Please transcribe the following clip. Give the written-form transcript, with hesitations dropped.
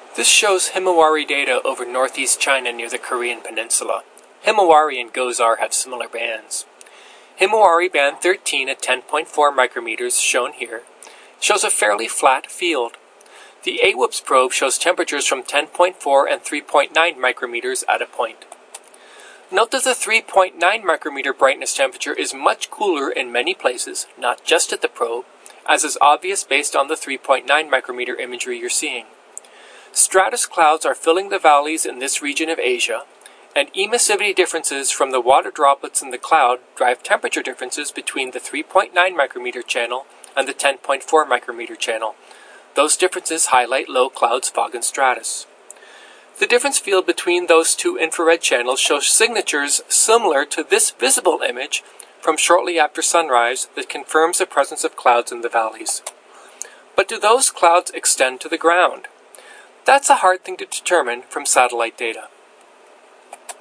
This shows Himawari data over northeast China near the Korean peninsula. Himawari and Gozar have similar bands. Himawari band 13 at 10.4 micrometers, shown here, shows a fairly flat field. The AWIPS probe shows temperatures from 10.4 and 3.9 micrometers at a point. Note that the 3.9 micrometer brightness temperature is much cooler in many places, not just at the probe, as is obvious based on the 3.9 micrometer imagery you're seeing. Stratus clouds are filling the valleys in this region of Asia, and emissivity differences from the water droplets in the cloud drive temperature differences between the 3.9 micrometer channel and the 10.4 micrometer channel. Those differences highlight low clouds, fog, and stratus. The difference field between those two infrared channels shows signatures similar to this visible image from shortly after sunrise that confirms the presence of clouds in the valleys. But do those clouds extend to the ground? That's a hard thing to determine from satellite data.